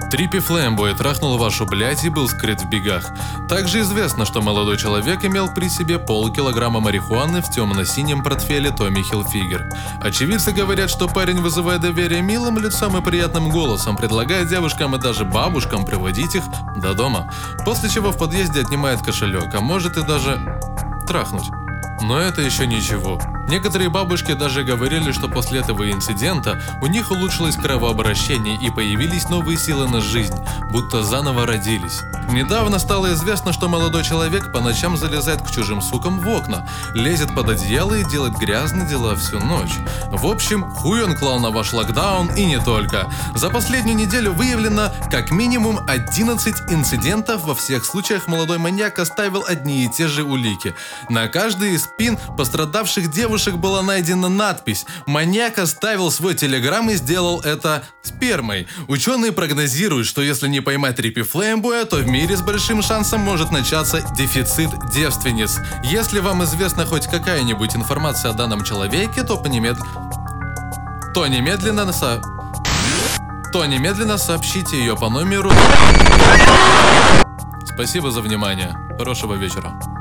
Триппи Флэмбой трахнул вашу блядь и был скрыт в бегах. Также известно, что молодой человек имел при себе полкилограмма марихуаны в темно-синем портфеле Томми Хилфигер. Очевидцы говорят, что парень, вызывая доверие милым лицом и приятным голосом, предлагает девушкам и даже бабушкам приводить их до дома, после чего в подъезде отнимает кошелек, а может и даже трахнуть. Но это еще ничего. Некоторые бабушки даже говорили, что после этого инцидента у них улучшилось кровообращение и появились новые силы на жизнь, будто заново родились. Недавно стало известно, что молодой человек по ночам залезает к чужим сукам в окна, лезет под одеяло и делает грязные дела всю ночь. В общем, хуй он клал на ваш локдаун и не только. За последнюю неделю выявлено как минимум 11 инцидентов, во всех случаях молодой маньяк оставил одни и те же улики. На каждой из спин пострадавших девушек была найдена надпись «Маньяк оставил свой телеграм и сделал это спермой». Ученые прогнозируют, что если не поймать Триппи Флэмбоя, то в мире с большим шансом может начаться дефицит девственниц. Если вам известна хоть какая-нибудь информация о данном человеке, то немедленно сообщите ее по номеру. Спасибо за внимание. Хорошего вечера.